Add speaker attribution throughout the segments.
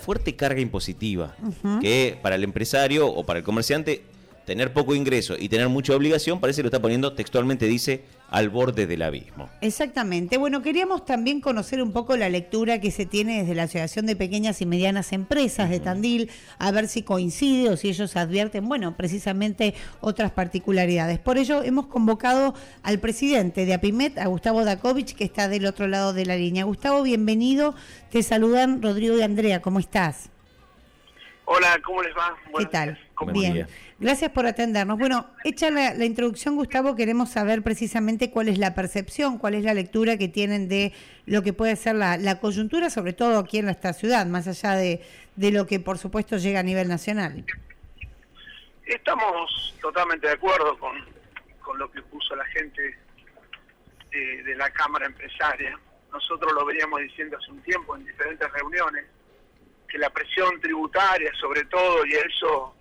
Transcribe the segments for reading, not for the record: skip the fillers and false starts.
Speaker 1: fuerte carga impositiva, que para el empresario o para el comerciante, tener poco ingreso y tener mucha obligación, parece que lo está poniendo, textualmente dice, al borde del abismo.
Speaker 2: Exactamente. Bueno, queríamos también conocer un poco la lectura que se tiene desde la Asociación de Pequeñas y Medianas Empresas de Tandil, a ver si coincide o si ellos advierten, bueno, precisamente otras particularidades. Por ello, hemos convocado al presidente de APIMET, a Gustavo Dakovich, que está del otro lado de la línea. Gustavo, bienvenido. Te saludan Rodrigo y Andrea. ¿Cómo estás?
Speaker 3: Hola, ¿cómo les va?
Speaker 2: ¿Qué tal?
Speaker 1: Bien.
Speaker 2: Bien. Gracias por atendernos. Bueno, hecha la introducción, Gustavo, queremos saber precisamente cuál es la percepción, cuál es la lectura que tienen de lo que puede ser la coyuntura, sobre todo aquí en esta ciudad, más allá de lo que, por supuesto, llega a nivel nacional.
Speaker 3: Estamos totalmente de acuerdo con lo que puso la gente de la Cámara Empresaria. Nosotros lo veníamos diciendo hace un tiempo en diferentes reuniones, que la presión tributaria, sobre todo, y eso,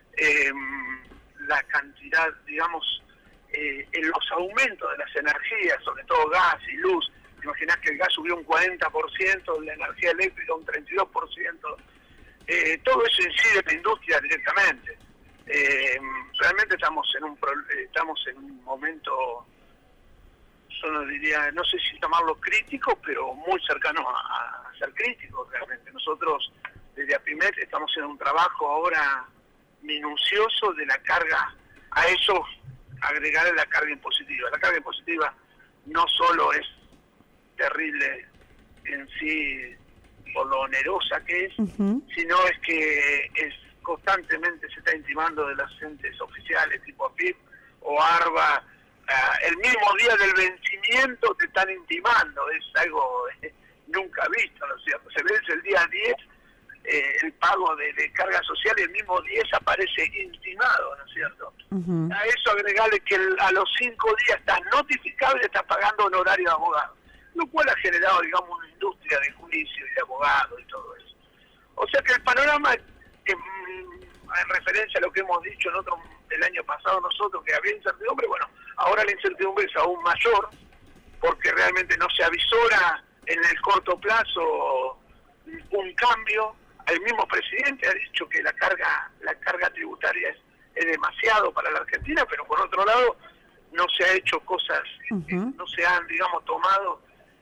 Speaker 3: la cantidad, digamos, en los aumentos de las energías, sobre todo gas y luz, te imaginás que el gas subió un 40%, la energía eléctrica un 32%, todo eso incide en la industria directamente. Realmente estamos en un momento, yo no diría, no sé si llamarlo crítico, pero muy cercano a ser crítico realmente. Nosotros desde APIMET estamos haciendo un trabajo ahora minucioso de la carga, a eso agregarle la carga impositiva. La carga impositiva no solo es terrible en sí por lo onerosa que es, sino es que constantemente se está intimando de los entes oficiales tipo AFIP o ARBA. El mismo día del vencimiento te están intimando, es algo nunca visto, ¿no es cierto? Se vence el día 10 el pago de carga social y el mismo 10 aparece intimado, ¿no es cierto? A eso agregarle que a los 5 días estás notificado y estás pagando honorario de abogado, lo cual ha generado, digamos, una industria de juicio y de abogados y todo eso. O sea que el panorama, en referencia a lo que hemos dicho el año pasado nosotros, que había incertidumbre, bueno, ahora la incertidumbre es aún mayor, porque realmente no se avisora en el corto plazo un cambio. El mismo presidente ha dicho que la carga tributaria es demasiado para la Argentina, pero por otro lado no se ha hecho cosas, no se han, digamos, tomado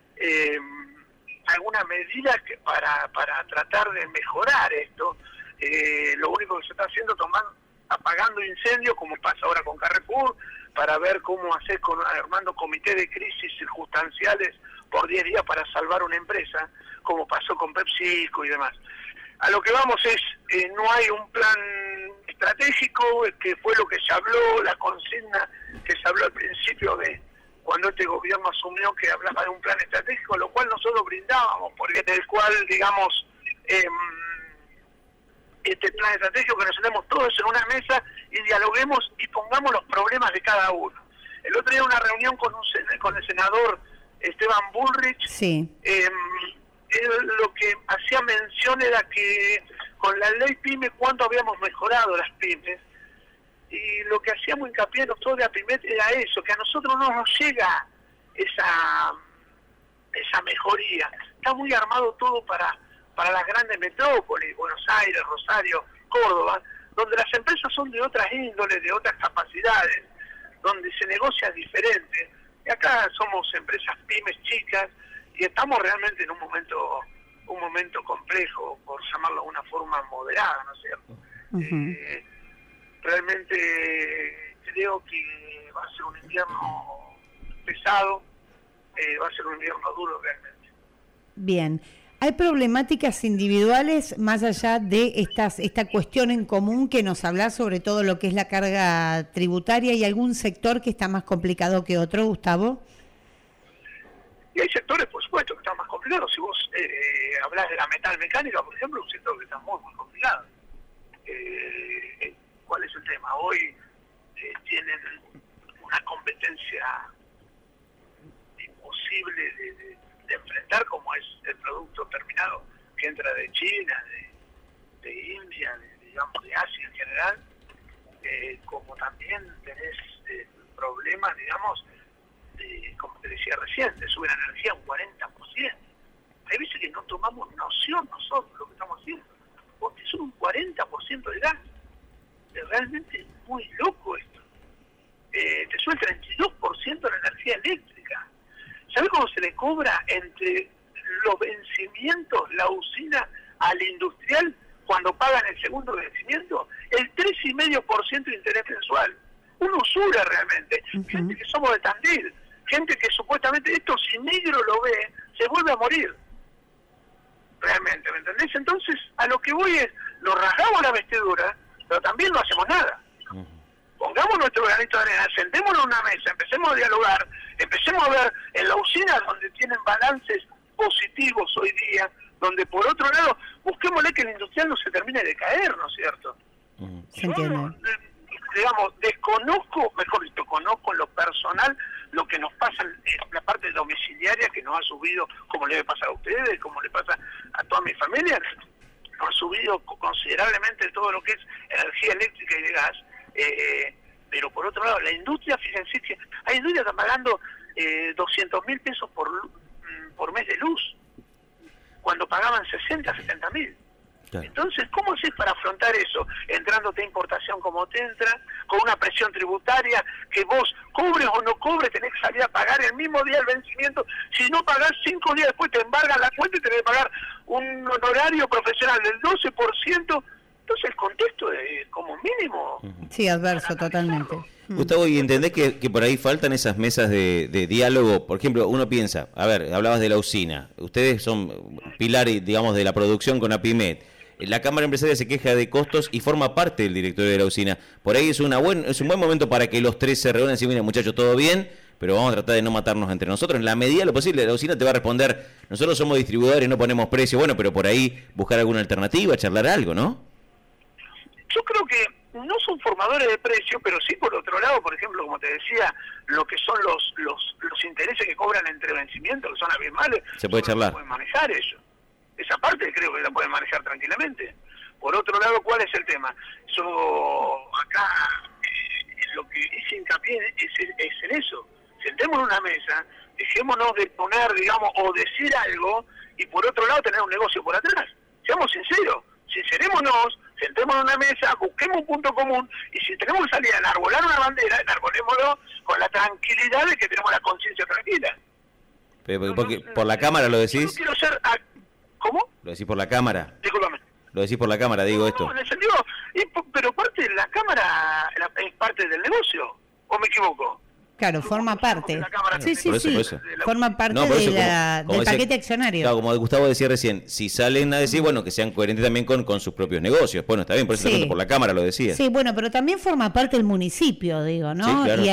Speaker 3: alguna medida que para tratar de mejorar esto. Lo único que se está haciendo es apagando incendios, como pasa ahora con Carrefour, para ver cómo hacer armando comité de crisis circunstanciales por 10 días para salvar una empresa, como pasó con PepsiCo y demás. A lo que vamos es, no hay un plan estratégico, que fue lo que se habló, la consigna que se habló al principio de cuando este gobierno asumió, que hablaba de un plan estratégico, lo cual nosotros brindábamos, porque del cual, digamos, este plan estratégico, que nos sentemos todos en una mesa y dialoguemos y pongamos los problemas de cada uno. El otro día una reunión con el senador Esteban Bullrich,
Speaker 2: sí.
Speaker 3: Él lo que hacía mención era que con la ley PYME cuánto habíamos mejorado las pymes, y lo que hacíamos hincapié nosotros de APIMET era eso, que a nosotros no nos llega esa mejoría. Está muy armado todo para las grandes metrópolis, Buenos Aires, Rosario, Córdoba, donde las empresas son de otras índoles, de otras capacidades, donde se negocia diferente. Y acá somos empresas pymes chicas y estamos realmente en un momento complejo, por llamarlo de una forma moderada, ¿no es cierto? Realmente creo que va a ser un invierno pesado, va a ser un invierno duro realmente.
Speaker 2: Bien. ¿Hay problemáticas individuales más allá de esta cuestión en común que nos habla sobre todo lo que es la carga tributaria? ¿Y algún sector que está más complicado que otro, Gustavo?
Speaker 3: Y hay sectores, por supuesto, que están más complicados. Si vos hablas de la metalmecánica, por ejemplo, un sector que está muy, muy complicado. ¿Cuál es el tema? Hoy tienen una competencia imposible de enfrentar, como es el producto terminado que entra de China, de India, digamos de Asia en general, como también tenés problemas, digamos, como te decía recién, te sube la energía un 40%. Hay veces que no tomamos noción nosotros de lo que estamos haciendo. realmente muy loco esto. Te sube el 32% de la energía eléctrica. ¿Sabes cómo se le cobra entre los vencimientos la usina al industrial cuando pagan el segundo vencimiento? El 3,5% de interés mensual. Una usura realmente. Gente que somos de Tandil, gente que supuestamente esto, si negro lo ve, se vuelve a morir. Realmente, ¿me entendés? Entonces, a lo que voy es, nos rasgamos la vestidura, pero también no hacemos nada. Pongamos nuestro granito de arena, sentémonos en una mesa, empecemos a dialogar, empecemos a ver en la usina donde tienen balances positivos hoy día, donde por otro lado, busquémosle que el industrial no se termine de caer, ¿no es cierto?
Speaker 2: Se entiende.
Speaker 3: Digamos, desconozco, mejor dicho, conozco en lo personal lo que nos pasa en la parte domiciliaria, que nos ha subido, como le debe pasar a ustedes, como le pasa a toda mi familia, nos ha subido considerablemente todo lo que es energía eléctrica y de gas. Pero por otro lado, la industria, fíjense que hay industrias que están pagando 200.000 pesos por mes de luz, cuando pagaban 60, 70.000. Claro. Entonces, ¿cómo haces para afrontar eso? Entrándote a importación como te entra, con una presión tributaria que vos cobres o no cobres, tenés que salir a pagar el mismo día el vencimiento. Si no pagás 5 días después, te embargan la cuenta y tenés que pagar un honorario profesional del 12%. Entonces, el contexto es como mínimo.
Speaker 2: Sí, adverso, totalmente.
Speaker 1: Gustavo, ¿y entendés que por ahí faltan esas mesas de diálogo? Por ejemplo, uno piensa, a ver, hablabas de la usina, ustedes son pilar, digamos, de la producción con APIMET. La Cámara Empresaria se queja de costos y forma parte del directorio de la usina. Por ahí es un buen momento para que los tres se reúnan y decir, mira, muchachos, todo bien, pero vamos a tratar de no matarnos entre nosotros. En la medida de lo posible, la usina te va a responder, nosotros somos distribuidores, no ponemos precio, bueno, pero por ahí buscar alguna alternativa, charlar algo, ¿no?
Speaker 3: Yo creo que no son formadores de precio, pero sí por otro lado, por ejemplo, como te decía, lo que son los intereses que cobran entre vencimientos, que son abismales,
Speaker 1: se puede charlar.
Speaker 3: Pueden manejar eso. Esa parte creo que la pueden manejar tranquilamente. Por otro lado, ¿cuál es el tema? Yo acá lo que hice hincapié es en eso. Sentémonos en una mesa, dejémonos de poner, digamos, o decir algo, y por otro lado tener un negocio por atrás. Seamos sinceros, sincerémonos, sentémonos en una mesa, busquemos un punto común, y si tenemos que salir a enarbolar una bandera, enarbolémoslo con la tranquilidad de que tenemos la conciencia tranquila.
Speaker 1: Pero, porque, ¿por la cámara lo decís?
Speaker 3: Yo no quiero ser... ¿Cómo?
Speaker 1: ¿Lo decís por la cámara?
Speaker 3: Discúlpame.
Speaker 1: Lo decís por la cámara, digo esto.
Speaker 3: No, en el sentido, pero parte de la cámara es parte del negocio, ¿o me equivoco?
Speaker 2: Claro, forma parte. Sí,
Speaker 1: por eso.
Speaker 2: Forma parte del paquete accionario.
Speaker 1: Claro, como Gustavo decía recién, si salen a decir, bueno, que sean coherentes también con sus propios negocios. Bueno, está bien, por eso te por la cámara lo decía.
Speaker 2: Sí, bueno, pero también forma parte del municipio, digo, ¿no?
Speaker 1: Sí, claro,
Speaker 2: y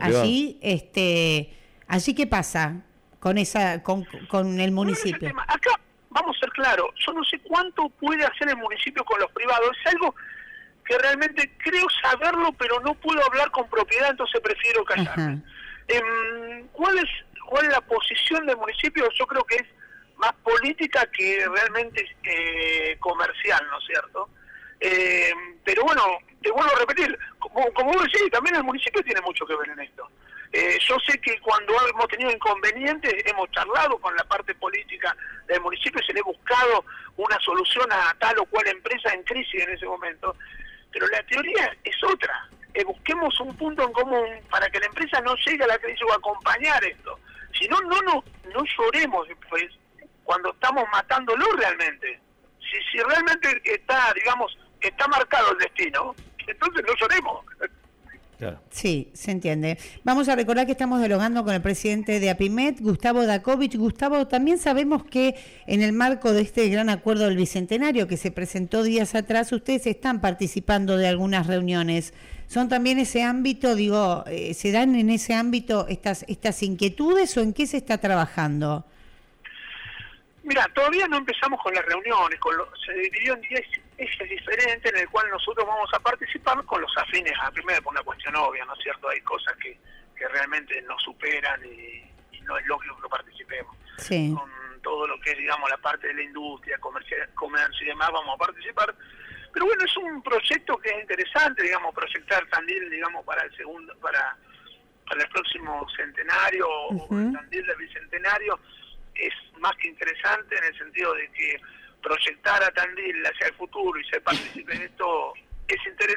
Speaker 2: allí ¿qué pasa con el municipio?
Speaker 3: No, acá vamos a ser claros, yo no sé cuánto puede hacer el municipio con los privados, es algo que realmente creo saberlo, pero no puedo hablar con propiedad, entonces prefiero callarme. ¿Cuál es la posición del municipio? Yo creo que es más política que realmente comercial, ¿no es cierto? Pero bueno, te vuelvo a repetir, como vos decís, también el municipio tiene mucho que ver en esto. Yo sé que cuando hemos tenido inconvenientes hemos charlado con la parte política del municipio y se le ha buscado una solución a tal o cual empresa en crisis en ese momento, pero la teoría es otra. Busquemos un punto en común para que la empresa no llegue a la crisis o acompañar esto. Si no lloremos después cuando estamos matándolo realmente. Si realmente está marcado el destino, entonces no lloremos.
Speaker 2: Claro. Sí, se entiende. Vamos a recordar que estamos dialogando con el presidente de APIMET, Gustavo Dakovich. Gustavo, también sabemos que en el marco de este gran acuerdo del Bicentenario que se presentó días atrás, ustedes están participando de algunas reuniones. ¿Son también ese ámbito, se dan en ese ámbito estas inquietudes o en qué se está trabajando?
Speaker 3: Mira, todavía no empezamos con las reuniones, se dividió en 10 ejes diferentes en el cual nosotros vamos a participar con los afines a primero por una cuestión obvia, ¿no es cierto? Hay cosas que realmente nos superan y no es lógico que participemos.
Speaker 2: Sí.
Speaker 3: Con todo lo que es, digamos, la parte de la industria, comercio y demás, vamos a participar. Pero bueno, es un proyecto que es interesante, digamos, proyectar Tandil, digamos, para el próximo centenario o el Tandil del Bicentenario. Es más que interesante en el sentido de que proyectar a Tandil hacia el futuro y ser partícipe en esto es interés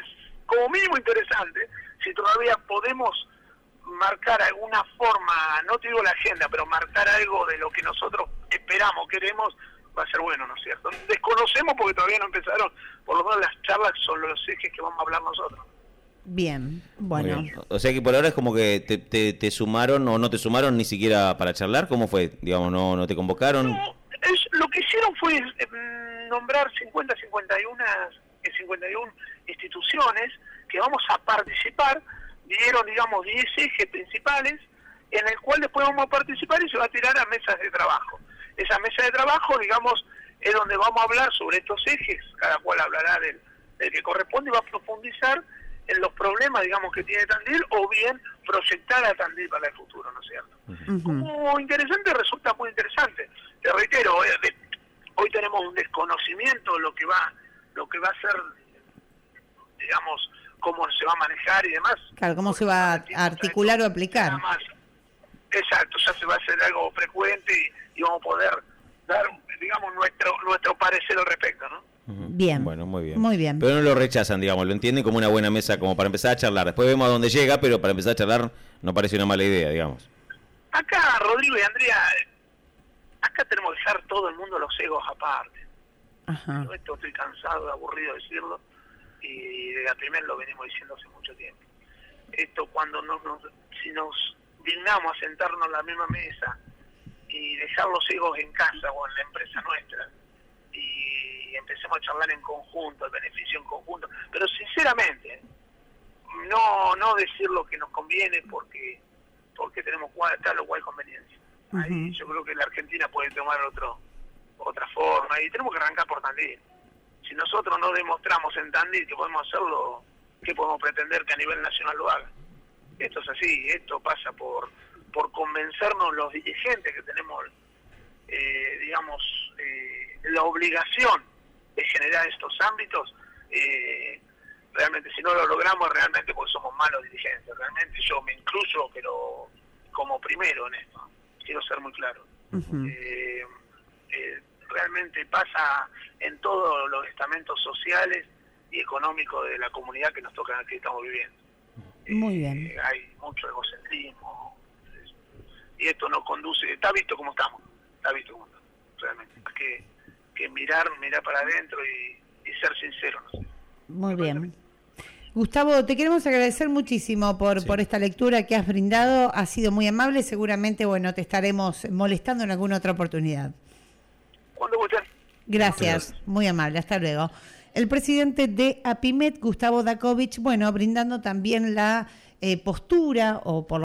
Speaker 3: como mínimo interesante, si todavía podemos marcar alguna forma, no te digo la agenda, pero marcar algo de lo que nosotros esperamos, queremos, va a ser bueno, ¿no es cierto? Desconocemos porque todavía no empezaron, por lo menos las charlas son los ejes que vamos a hablar nosotros.
Speaker 2: Bien, bueno.
Speaker 1: Bien. O sea que por ahora es como que te sumaron o no te sumaron ni siquiera para charlar. ¿Cómo fue? Digamos, no te convocaron.
Speaker 3: No, lo que hicieron fue nombrar 51 instituciones que vamos a participar. Dieron, digamos, 10 ejes principales en el cual después vamos a participar y se va a tirar a mesas de trabajo. Esa mesa de trabajo, digamos, es donde vamos a hablar sobre estos ejes, cada cual hablará del que corresponde y va a profundizar en los problemas, digamos, que tiene Tandil, o bien proyectar a Tandil para el futuro, ¿no es cierto?
Speaker 2: Uh-huh.
Speaker 3: Como interesante, resulta muy interesante. Te reitero, hoy tenemos un desconocimiento de lo que va a ser, digamos, cómo se va a manejar y demás.
Speaker 2: Claro, cómo se va a articular o aplicar.
Speaker 3: Más, exacto, ya se va a hacer algo frecuente y vamos a poder dar, digamos, nuestro parecer al respecto, ¿no?
Speaker 2: Bien.
Speaker 1: Bueno, muy bien.
Speaker 2: Muy bien.
Speaker 1: Pero no lo rechazan, digamos, lo entienden como una buena mesa, como para empezar a charlar. Después vemos a dónde llega, pero para empezar a charlar no parece una mala idea, digamos.
Speaker 3: Acá, Rodrigo y Andrea, acá tenemos que dejar todo el mundo los egos aparte.
Speaker 2: Ajá.
Speaker 3: Esto estoy cansado, aburrido de decirlo, y de la primera lo venimos diciendo hace mucho tiempo. Esto cuando si nos dignamos a sentarnos en la misma mesa y dejar los egos en casa o en la empresa nuestra, y empecemos a charlar en conjunto, el beneficio en conjunto, pero sinceramente no decir lo que nos conviene porque tenemos tal o cual conveniencia. Ahí yo creo que la Argentina puede tomar otra forma y tenemos que arrancar por Tandil. Si nosotros no demostramos en Tandil que podemos hacerlo, ¿qué podemos pretender que a nivel nacional lo haga? Esto es así, esto pasa por convencernos los dirigentes que tenemos, digamos, la obligación de generar estos ámbitos. Realmente, si no lo logramos, realmente porque somos malos dirigentes. Realmente yo me incluyo, pero como primero en esto. Quiero ser muy claro. Realmente pasa en todos los estamentos sociales y económicos de la comunidad que nos toca, que estamos viviendo.
Speaker 2: Muy bien.
Speaker 3: Hay mucho egocentrismo y esto no conduce, está visto como estamos, realmente. Hay que mirar para adentro y ser sincero, no sé.
Speaker 2: Muy bien. Gustavo, te queremos agradecer muchísimo por esta lectura que has brindado, ha sido muy amable, seguramente, bueno, te estaremos molestando en alguna otra oportunidad.
Speaker 3: Cuando gusten.
Speaker 2: Gracias, muy amable, hasta luego. El presidente de APIMET, Gustavo Dakovich, bueno, brindando también la postura, o por